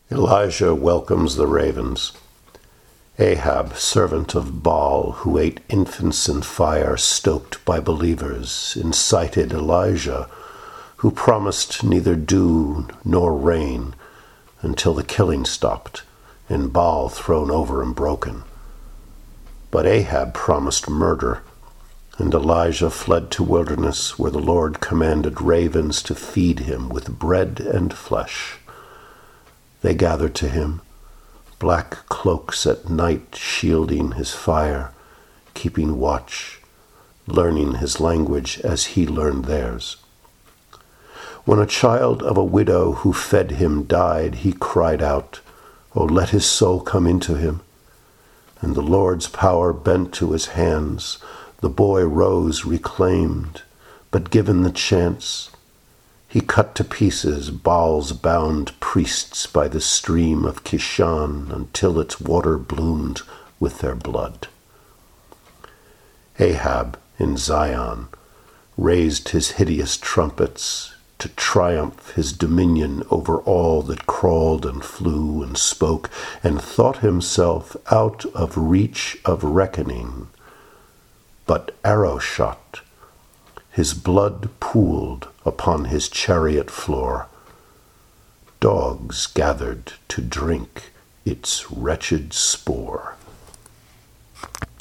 Elijah welcomes the ravens. Ahab, servant of Baal, who ate infants in fire stoked by believers, incited Elijah, who promised neither dew nor rain until the killing stopped and Baal thrown over and broken. But Ahab promised murder, and Elijah fled to wilderness where the Lord commanded ravens to feed him with bread and flesh. They gathered to him, black cloaks at night shielding his fire, keeping watch, learning his language as he learned theirs. When a child of a widow who fed him died, he cried out, "Oh, let his soul come into him." And the Lord's power bent to his hands. The boy rose reclaimed, but given the chance, he cut to pieces Baal's bound priests by the stream of Kishon until its water bloomed with their blood. Ahab in Zion raised his hideous trumpets to triumph his dominion over all that crawled and flew and spoke, and thought himself out of reach of reckoning. But arrow shot, his blood pooled upon his chariot floor. Dogs gathered to drink its wretched spore.